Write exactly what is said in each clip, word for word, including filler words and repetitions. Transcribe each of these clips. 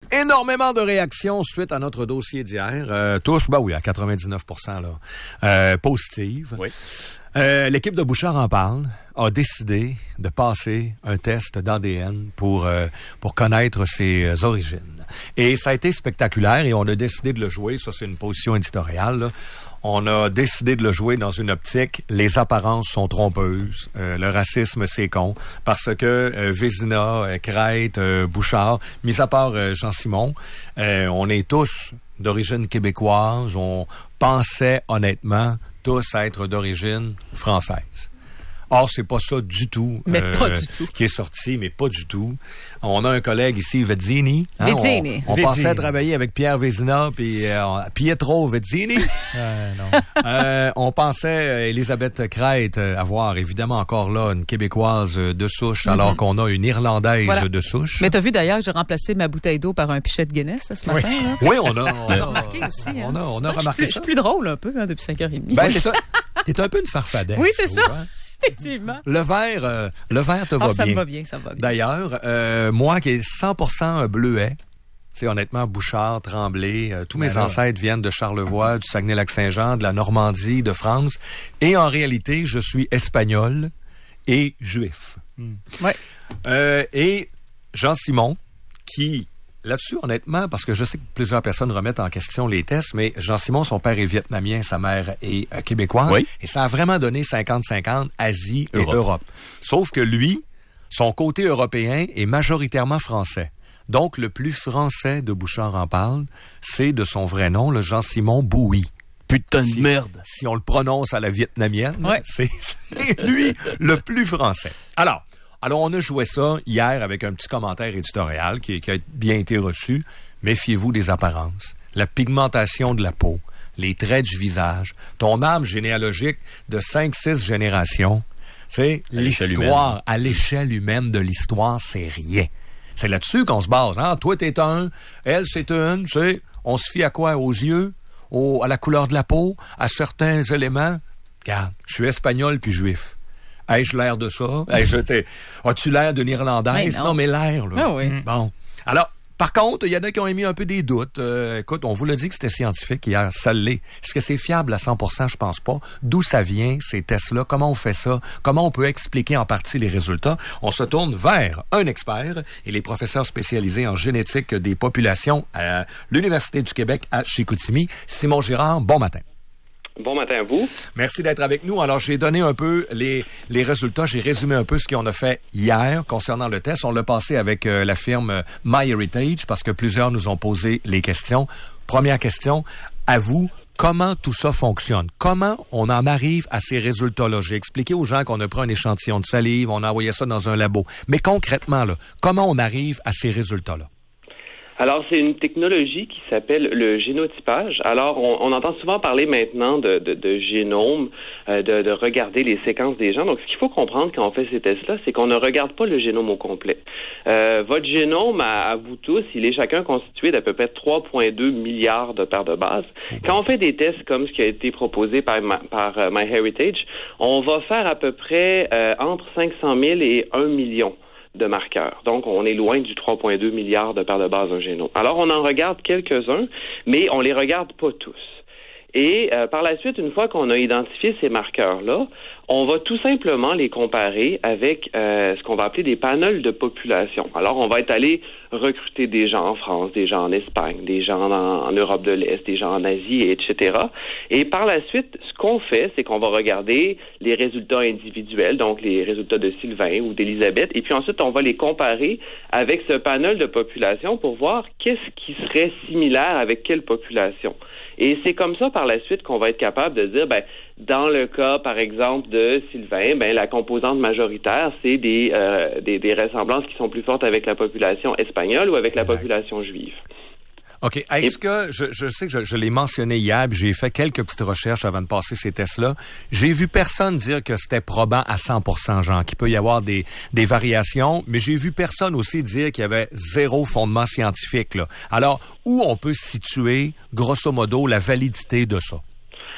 Énormément de réactions suite à notre dossier d'hier. Euh, tous, ben oui, à quatre-vingt-dix-neuf pour cent là, euh, positives. Oui. Euh, l'équipe de Bouchard en parle, a décidé de passer un test d'A D N pour euh, pour connaître ses origines. Et ça a été spectaculaire et on a décidé de le jouer. Ça, c'est une position éditoriale, là. On a décidé de le jouer dans une optique. Les apparences sont trompeuses. Euh, le racisme, c'est con. Parce que euh, Vézina, euh, Crête, euh, Bouchard, mis à part euh, Jean-Simon, euh, on est tous d'origine québécoise. On pensait honnêtement tous être d'origine française. Or, c'est pas ça du tout. Mais euh, pas du tout. Qui est sorti, mais pas du tout. On a un collègue ici, Vezzini. Hein, Vezzini. On, on Vezzini. pensait travailler avec Pierre Vézina puis euh, Pietro Vezzini. euh, non. euh, on pensait euh, Elisabeth Crête euh, avoir évidemment encore là une Québécoise euh, de souche, mm-hmm. alors qu'on a une Irlandaise Voilà. de souche. Mais t'as vu d'ailleurs que j'ai remplacé ma bouteille d'eau par un pichet de Guinness ce matin. Oui, Là? oui on a. On, On a a remarqué aussi. Hein? On a, on a Ah, remarqué je suis, ça. je suis plus drôle un peu hein, depuis cinq heures trente. Ben, t'es, t'es un peu une farfadette. Oui, c'est je ça. trouve, hein? Effectivement. Le verre, euh, le verre te va Ah, ça bien. me va bien, ça me va bien. D'ailleurs, euh, moi qui est cent pour cent un bleuet, c'est honnêtement Bouchard, Tremblay, euh, tous mes Ben ancêtres viennent de Charlevoix, du Saguenay-Lac-Saint-Jean, de la Normandie, de France. Et en réalité, je suis espagnol et juif. Mm. Ouais. Euh, et Jean-Simon, qui... Là-dessus, honnêtement, parce que je sais que plusieurs personnes remettent en question les tests, mais Jean-Simon, son père est vietnamien, sa mère est euh, québécoise. Oui. Et ça a vraiment donné cinquante cinquante Asie et Europe. Europe. Sauf que lui, son côté européen est majoritairement français. Donc, le plus français de Bouchard en parle, c'est de son vrai nom, le Jean-Simon Bouy. Putain Si- de merde. Si on le prononce à la vietnamienne, Ouais. c'est, c'est lui le plus français. Alors, Alors, on a joué ça hier avec un petit commentaire éditorial qui, qui a bien été reçu. Méfiez-vous des apparences, la pigmentation de la peau, les traits du visage, ton arbre généalogique de cinq six générations. C'est l'histoire, humaine. à l'échelle humaine de l'histoire, c'est rien. C'est là-dessus qu'on se base. Hein? Toi, t'es un, elle, c'est une, c'est, on se fie à quoi? Aux yeux, au, à la couleur de la peau, à certains éléments. Regarde, je suis espagnol puis juif. Ai-je l'air de ça? Ai-je été... As-tu l'air d'une Irlandaise? Mais non. non, mais l'air, là. Ah oui. Bon. Alors, par contre, il y en a qui ont émis un peu des doutes. Euh, écoute, on vous l'a dit que c'était scientifique hier. Ça l'est. Est-ce que c'est fiable à cent pour cent? Je pense pas. D'où ça vient, ces tests-là? Comment on fait ça? Comment on peut expliquer en partie les résultats? On se tourne vers un expert et les professeurs spécialisés en génétique des populations à l'Université du Québec à Chicoutimi. Simon Girard, bon matin. Bon matin à vous. Merci d'être avec nous. Alors, j'ai donné un peu les, les résultats. J'ai résumé un peu ce qu'on a fait hier concernant le test. On l'a passé avec euh, la firme MyHeritage parce que plusieurs nous ont posé les questions. Première question, à vous, comment tout ça fonctionne? Comment on en arrive à ces résultats-là? J'ai expliqué aux gens qu'on a pris un échantillon de salive, on a envoyé ça dans un labo. Mais concrètement, là, comment on arrive à ces résultats-là? Alors, c'est une technologie qui s'appelle le génotypage. Alors, on, on entend souvent parler maintenant de, de, de génome, euh, de, de regarder les séquences des gens. Donc, ce qu'il faut comprendre quand on fait ces tests-là, c'est qu'on ne regarde pas le génome au complet. Euh, votre génome, à, à vous tous, il est chacun constitué d'à peu près trois virgule deux milliards de paires de bases. Quand on fait des tests comme ce qui a été proposé par, par uh, MyHeritage, on va faire à peu près euh, entre cinq cent mille et un million de marqueurs. Donc, on est loin du trois virgule deux milliards de paires de bases d'un génome. Alors, on en regarde quelques-uns, mais on les regarde pas tous. Et euh, par la suite, une fois qu'on a identifié ces marqueurs-là, on va tout simplement les comparer avec euh, ce qu'on va appeler des panels de population. Alors, on va être allé recruter des gens en France, des gens en Espagne, des gens en, en Europe de l'Est, des gens en Asie, et cetera. Et par la suite, ce qu'on fait, c'est qu'on va regarder les résultats individuels, donc les résultats de Sylvain ou d'Elisabeth, et puis ensuite, on va les comparer avec ce panel de population pour voir qu'est-ce qui serait similaire avec quelle population. Et c'est comme ça, par la suite, qu'on va être capable de dire, ben, dans le cas, par exemple, de Sylvain, ben, la composante majoritaire, c'est des, euh, des, des ressemblances qui sont plus fortes avec la population espagnole ou avec la Exact. population juive. OK. Est-ce Et... que, je, je sais que je, je l'ai mentionné hier, puis j'ai fait quelques petites recherches avant de passer ces tests-là. J'ai vu personne dire que c'était probant à cent pour cent, genre, qu'il peut y avoir des, des variations, mais j'ai vu personne aussi dire qu'il y avait zéro fondement scientifique, là. Alors, où on peut situer, grosso modo, la validité de ça?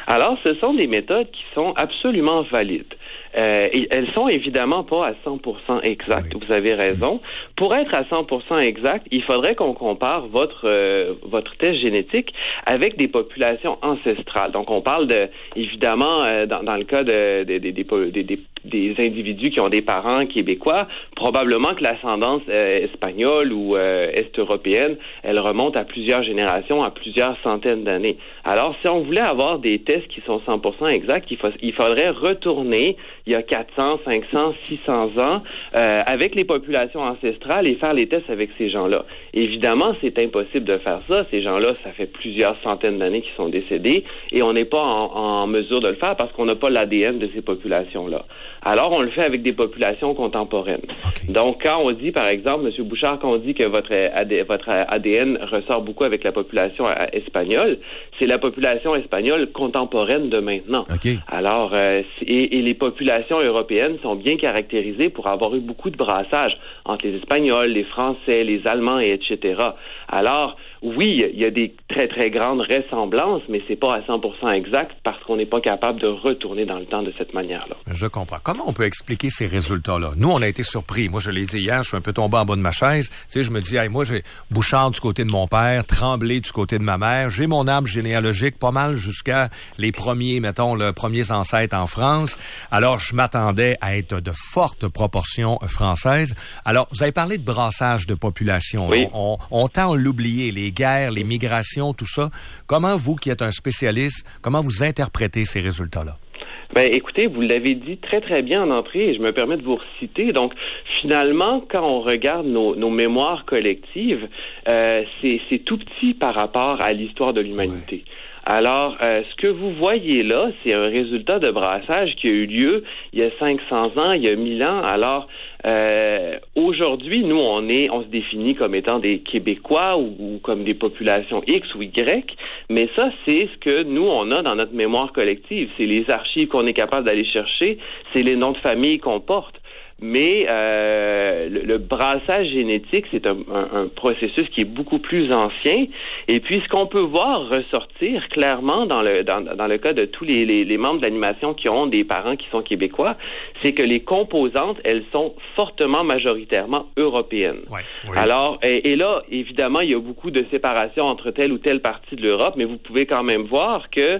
Alors, ce sont des méthodes qui sont absolument valides. Euh, et elles sont évidemment pas à cent pour cent exactes. Oui. Vous avez raison. Pour être à cent pour cent exact, il faudrait qu'on compare votre euh, votre test génétique avec des populations ancestrales. Donc, on parle de évidemment euh, dans, dans le cas de, de, de, de, de, de des individus qui ont des parents québécois, probablement que l'ascendance euh, espagnole ou euh, est-européenne, elle remonte à plusieurs générations, à plusieurs centaines d'années. Alors, si on voulait avoir des tests qui sont cent pour cent exacts, il, faut, il faudrait retourner il y a quatre cents, cinq cents, six cents ans euh, avec les populations ancestrales et faire les tests avec ces gens-là. Évidemment, c'est impossible de faire ça. Ces gens-là, ça fait plusieurs centaines d'années qu'ils sont décédés et on n'est pas en, en mesure de le faire parce qu'on n'a pas l'A D N de ces populations-là. Alors, on le fait avec des populations contemporaines. Okay. Donc, quand on dit, par exemple, M. Bouchard, quand on dit que votre A D, votre A D N ressort beaucoup avec la population espagnole, c'est la population espagnole contemporaine de maintenant. Okay. Alors, euh, et, et les populations européennes sont bien caractérisées pour avoir eu beaucoup de brassage entre les Espagnols, les Français, les Allemands, et et cetera. Alors, oui, il y a des très, très grandes ressemblances, mais c'est pas à cent pour cent exact parce qu'on n'est pas capable de retourner dans le temps de cette manière-là. Je comprends. Comment on peut expliquer ces résultats-là? Nous, on a été surpris. Moi, je l'ai dit hier, je suis un peu tombé en bas de ma chaise. Tu sais, je me dis, hey, moi, j'ai Bouchard du côté de mon père, Tremblay du côté de ma mère. J'ai mon arbre généalogique pas mal jusqu'à les premiers, mettons, les premiers ancêtres en France. Alors, je m'attendais à être de fortes proportions françaises. Alors, vous avez parlé de brassage de population. Oui. On, on, on tend à l'oublier, les guerres, les migrations, tout ça. Comment vous, qui êtes un spécialiste, comment vous interprétez ces résultats-là? Ben, écoutez, vous l'avez dit très, très bien en entrée et je me permets de vous reciter. Donc, finalement, quand on regarde nos, nos mémoires collectives, euh, c'est, c'est tout petit par rapport à l'histoire de l'humanité. Ouais. Alors, euh, ce que vous voyez là, c'est un résultat de brassage qui a eu lieu il y a cinq cents ans, il y a mille ans. Alors, euh, aujourd'hui, nous, on est, on se définit comme étant des Québécois ou, ou comme des populations X ou Y, mais ça, c'est ce que nous, on a dans notre mémoire collective. C'est les archives qu'on est capable d'aller chercher, c'est les noms de famille qu'on porte. Mais euh, le, le brassage génétique, c'est un, un, un processus qui est beaucoup plus ancien. Et puis, ce qu'on peut voir ressortir clairement dans le dans, dans le cas de tous les, les, les membres de l'animation qui ont des parents qui sont québécois, c'est que les composantes, elles sont fortement majoritairement européennes. Ouais, oui. Alors, et, et là, évidemment, il y a beaucoup de séparation entre telle ou telle partie de l'Europe, mais vous pouvez quand même voir que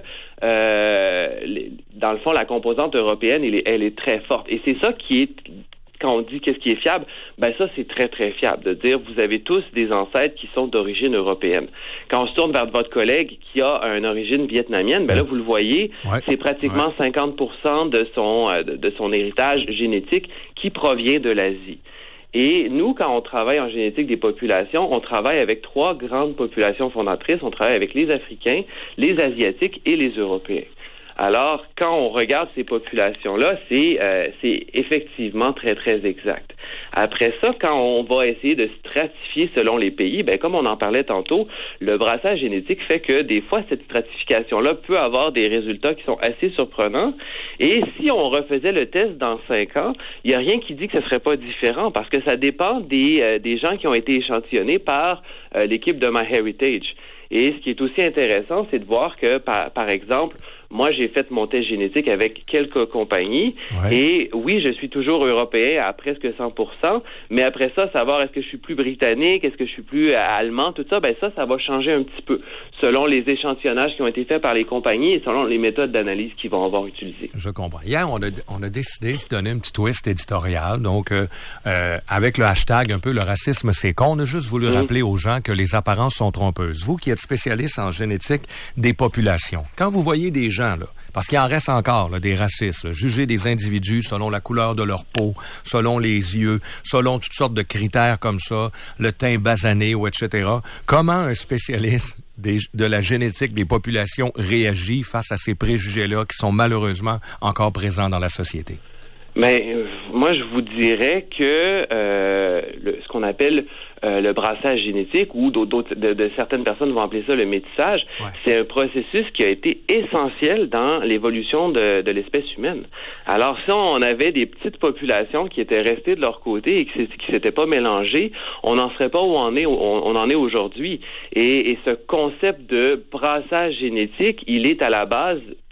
euh, les, dans le fond, la composante européenne, elle est, elle est très forte. Et c'est ça qui est... Quand on dit qu'est-ce qui est fiable, ben ça, c'est très, très fiable de dire vous avez tous des ancêtres qui sont d'origine européenne. Quand on se tourne vers votre collègue qui a une origine vietnamienne, ben là, vous le voyez, ouais. c'est pratiquement ouais. cinquante pour cent de son, de, de son héritage génétique qui provient de l'Asie. Et nous, quand on travaille en génétique des populations, on travaille avec trois grandes populations fondatrices. On travaille avec les Africains, les Asiatiques et les Européens. Alors, quand on regarde ces populations-là, c'est, euh, c'est effectivement très, très exact. Après ça, quand on va essayer de stratifier selon les pays, ben comme on en parlait tantôt, le brassage génétique fait que des fois, cette stratification-là peut avoir des résultats qui sont assez surprenants. Et si on refaisait le test dans cinq ans, il n'y a rien qui dit que ce ne serait pas différent parce que ça dépend des, euh, des gens qui ont été échantillonnés par euh, l'équipe de MyHeritage. Et ce qui est aussi intéressant, c'est de voir que, par, par exemple, moi, j'ai fait mon test génétique avec quelques compagnies. Ouais. Et oui, je suis toujours européen à presque cent pour cent. Mais après ça, savoir est-ce que je suis plus britannique, est-ce que je suis plus allemand, tout ça, ben ça, ça va changer un petit peu selon les échantillonnages qui ont été faits par les compagnies et selon les méthodes d'analyse qu'ils vont avoir utilisées. Je comprends. Hier, on a, on a décidé de donner un petit twist éditorial. Donc, euh, euh, avec le hashtag un peu le racisme, c'est con. On a juste voulu mmh. rappeler aux gens que les apparences sont trompeuses. Vous qui êtes spécialiste en génétique des populations, quand vous voyez des gens, là, parce qu'il en reste encore là, des racistes, là, juger des individus selon la couleur de leur peau, selon les yeux, selon toutes sortes de critères comme ça, le teint basané ou et cetera. Comment un spécialiste des, de la génétique des populations réagit face à ces préjugés-là qui sont malheureusement encore présents dans la société? Mais euh, moi, je vous dirais que euh, le, ce qu'on appelle euh, le brassage génétique, ou d'autres, de, de certaines personnes vont appeler ça le métissage, ouais. c'est un processus qui a été essentiel dans l'évolution de, de l'espèce humaine. Alors, si on avait des petites populations qui étaient restées de leur côté et qui ne s'étaient pas mélangées, on n'en serait pas où on, est, où on, on en est aujourd'hui. Et, et ce concept de brassage génétique, il est à la base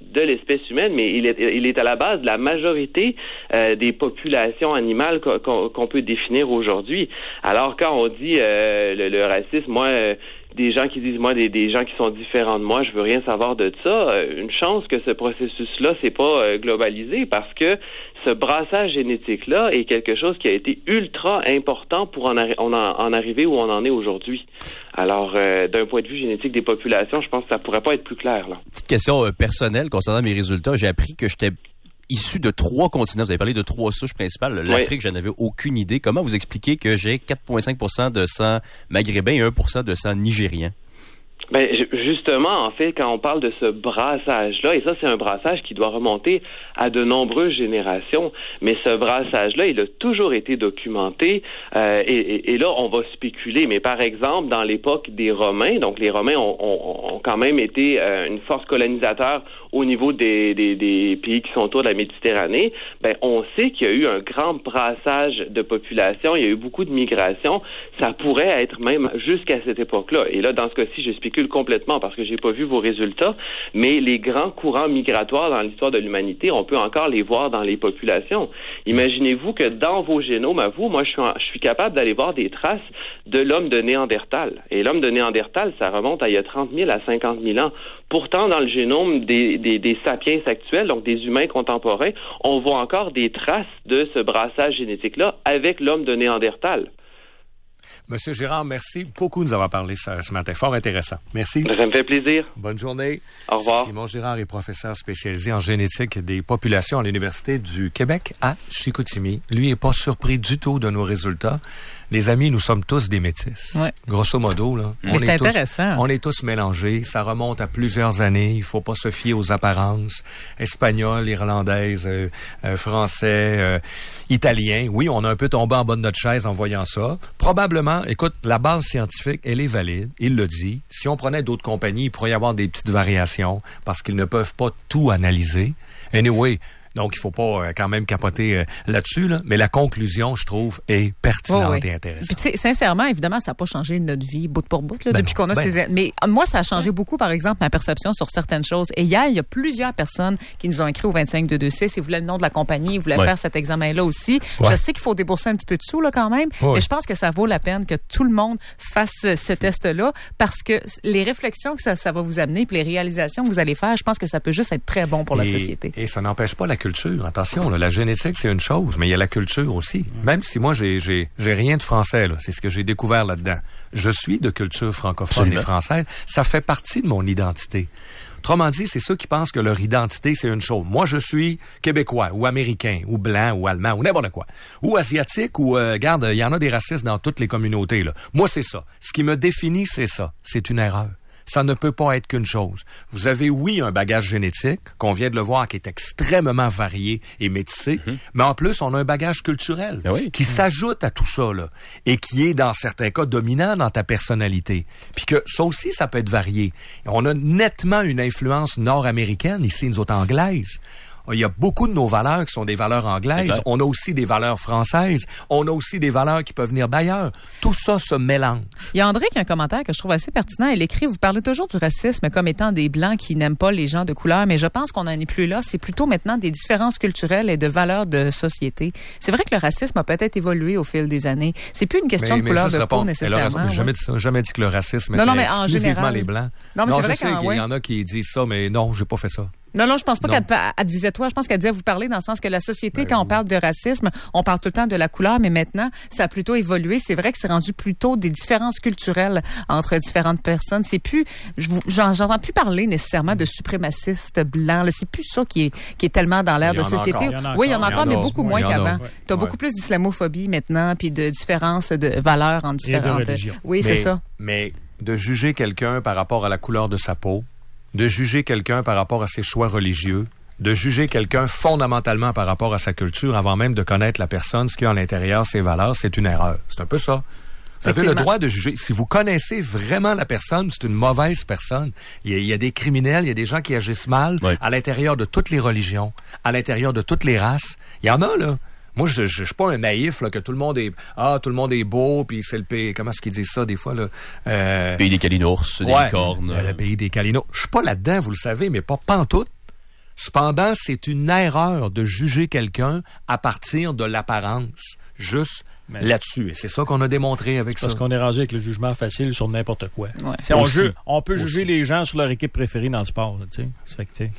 de l'espèce humaine, mais il est, il est à la base de la majorité euh, des populations animales qu'on, qu'on peut définir aujourd'hui. Alors, quand on dit euh, le, le racisme, moi... Euh, des gens qui disent, moi, des, des gens qui sont différents de moi, je veux rien savoir de ça. Euh, une chance que ce processus-là s'est pas euh, globalisé parce que ce brassage génétique-là est quelque chose qui a été ultra important pour en, arri- on en, en arriver où on en est aujourd'hui. Alors, euh, d'un point de vue génétique des populations, je pense que ça pourrait pas être plus clair, là. Petite question euh, personnelle concernant mes résultats. J'ai appris que j'étais issu de trois continents. Vous avez parlé de trois souches principales. L'Afrique, oui. Je n'avais aucune idée. Comment vous expliquez que j'ai quatre virgule cinq pour cent de sang maghrébin et un pour cent de sang nigérien? Ben justement, en fait, quand on parle de ce brassage-là, et ça, c'est un brassage qui doit remonter à de nombreuses générations, mais ce brassage-là, il a toujours été documenté, euh, et, et, et là, on va spéculer. Mais par exemple, dans l'époque des Romains, donc les Romains ont, ont, ont quand même été euh, une force colonisateur au niveau des, des, des pays qui sont autour de la Méditerranée. Ben, on sait qu'il y a eu un grand brassage de population, il y a eu beaucoup de migration. Ça pourrait être même jusqu'à cette époque-là. Et là, dans ce cas-ci, je spécule complètement parce que j'ai pas vu vos résultats, mais les grands courants migratoires dans l'histoire de l'humanité, on peut encore les voir dans les populations. Imaginez-vous que dans vos génomes, à vous, moi, je suis, en, je suis capable d'aller voir des traces de l'homme de Néandertal. Et l'homme de Néandertal, ça remonte à il y a trente mille à cinquante mille ans. Pourtant, dans le génome des, des, des sapiens actuels, donc des humains contemporains, on voit encore des traces de ce brassage génétique-là avec l'homme de Néandertal. Monsieur Girard, merci beaucoup de nous avoir parlé ce, ce matin. Fort intéressant. Merci. Ça me fait plaisir. Bonne journée. Au revoir. Simon Girard est professeur spécialisé en génétique des populations à l'Université du Québec à Chicoutimi. Lui n'est pas surpris du tout de nos résultats. Les amis, nous sommes tous des métis. Ouais. Grosso modo, là. Mais on c'est est intéressant. Tous, on est tous mélangés. Ça remonte à plusieurs années. Il faut pas se fier aux apparences. Espagnol, irlandaise, euh, euh, français, euh, italien. Oui, on a un peu tombé en bas de notre chaise en voyant ça. Probablement, écoute, la base scientifique, elle est valide. Il le dit. Si on prenait d'autres compagnies, il pourrait y avoir des petites variations parce qu'ils ne peuvent pas tout analyser. Anyway, donc, il faut pas euh, quand même capoter euh, là-dessus, là. Mais la conclusion, je trouve, est pertinente oh, oui. et intéressante. Puis, tu sais, sincèrement, évidemment, ça n'a pas changé notre vie bout pour bout, là, ben depuis non, qu'on a ben ces... Mais moi, ça a changé beaucoup, par exemple, ma perception sur certaines choses. Et hier, il y a plusieurs personnes qui nous ont écrit au vingt-cinq deux deux six. Ils voulaient le nom de la compagnie, ils voulaient ouais. faire cet examen-là aussi. Ouais. Je sais qu'il faut débourser un petit peu de sous, là, quand même. Ouais. Mais je pense que ça vaut la peine que tout le monde fasse ce test-là parce que les réflexions que ça, ça va vous amener puis les réalisations que vous allez faire, je pense que ça peut juste être très bon pour et, la société. Et ça n'empêche pas la culture. Attention. La génétique, c'est une chose, mais il y a la culture aussi. Même si moi, j'ai, j'ai, j'ai rien de français, là. C'est ce que j'ai découvert là-dedans. Je suis de culture francophone Absolument. Et française. Ça fait partie de mon identité. Autrement dit, c'est ceux qui pensent que leur identité, c'est une chose. Moi, je suis québécois, ou américain, ou blanc, ou allemand, ou n'importe quoi. Ou asiatique, ou, euh, regarde, il y en a des racistes dans toutes les communautés, là. Moi, c'est ça. Ce qui me définit, c'est ça. C'est une erreur. Ça ne peut pas être qu'une chose. Vous avez, oui, un bagage génétique, qu'on vient de le voir, qui est extrêmement varié et métissé, mm-hmm. mais en plus, on a un bagage culturel ben oui. qui mm-hmm. s'ajoute à tout ça, là, et qui est, dans certains cas, dominant dans ta personnalité. Puis que ça aussi, ça peut être varié. On a nettement une influence nord-américaine, ici, nous autres, anglaises. Il y a beaucoup de nos valeurs qui sont des valeurs anglaises. On a aussi des valeurs françaises. On a aussi des valeurs qui peuvent venir d'ailleurs. Tout ça se mélange. Il y a André qui a un commentaire que je trouve assez pertinent. Elle écrit, vous parlez toujours du racisme comme étant des Blancs qui n'aiment pas les gens de couleur, mais je pense qu'on n'en est plus là. C'est plutôt maintenant des différences culturelles et de valeurs de société. C'est vrai que le racisme a peut-être évolué au fil des années. C'est plus une question mais, de couleur ça, de peau pas, nécessairement. J'ai jamais, ouais. jamais dit que le racisme non, était non, mais en exclusivement général, les Blancs. Non, mais non, c'est je vrai sais qu'il ouais. y en a qui disent ça, mais non, j'ai pas fait ça. Non, non, je pense pas non. qu'elle elle te visait toi. Je pense qu'elle disait vous parler dans le sens que la société, ben, quand on parle de racisme, on parle tout le temps de la couleur, mais maintenant, ça a plutôt évolué. C'est vrai que c'est rendu plutôt des différences culturelles entre différentes personnes. C'est plus, j'en, j'entends plus parler nécessairement de suprémacistes blancs. Là. C'est plus ça qui est, qui est tellement dans l'air de société. Encore, oui, il y en a encore, mais a, beaucoup moins qu'avant. Ouais. Tu as ouais. beaucoup plus d'islamophobie maintenant, puis de différences de valeurs en différentes. Et de religion. Oui, mais, c'est ça. Mais de juger quelqu'un par rapport à la couleur de sa peau, de juger quelqu'un par rapport à ses choix religieux, de juger quelqu'un fondamentalement par rapport à sa culture avant même de connaître la personne, ce qu'il y a à l'intérieur, ses valeurs, c'est une erreur. C'est un peu ça. Vous avez le droit de juger. Si vous connaissez vraiment la personne, c'est une mauvaise personne. Il y a, il y a des criminels, il y a des gens qui agissent mal oui. à l'intérieur de toutes les religions, à l'intérieur de toutes les races. Il y en a, là. Moi, je, je, je suis pas un naïf, là, que tout le monde est, ah, tout le monde est beau, puis c'est le pays, comment est-ce qu'ils disent ça, des fois, là? Euh, pays des calinours, des ouais, licornes. Le pays des calinours. Je suis pas là-dedans, vous le savez, mais pas pantoute. Cependant, c'est une erreur de juger quelqu'un à partir de l'apparence, juste mais là-dessus. Et c'est ça qu'on a démontré avec ça. Parce qu'on est rendu avec le jugement facile sur n'importe quoi. Ouais. On, ju- on peut juger les gens sur leur équipe préférée dans le sport. Là, ça fait que,